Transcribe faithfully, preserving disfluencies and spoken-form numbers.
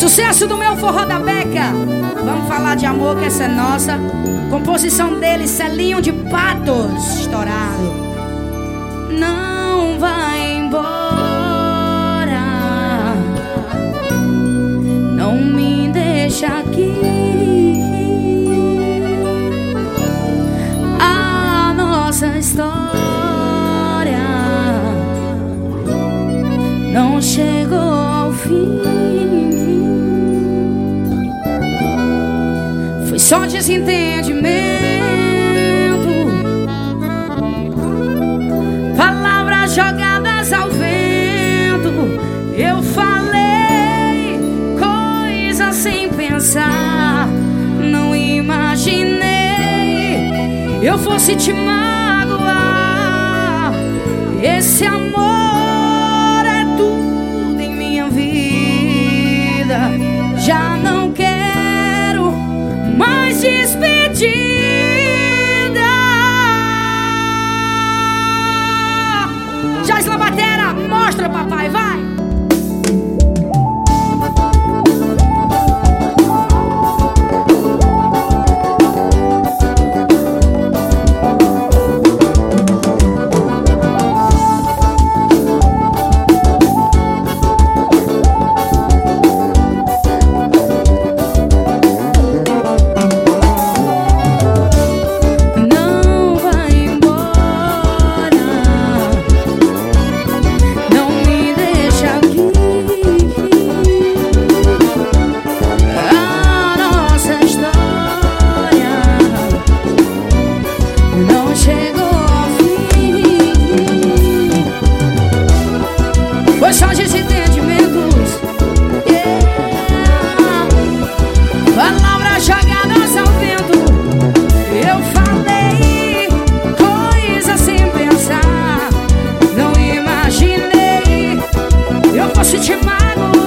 Sucesso do meu forró da Beca. Vamos falar de amor, que essa é nossa. Composição dele, Celinho de Patos, estourado. Não vai embora, não me deixa aqui. A nossa história não chegou ao fim. Foi só desentendimento, palavras jogadas ao vento. Eu falei coisas sem pensar, não imaginei eu fosse te magoar. Esse amor é tudo em minha vida. Já não quero mais despedida. Jaz na batera, mostra, papai, vai! Te mago.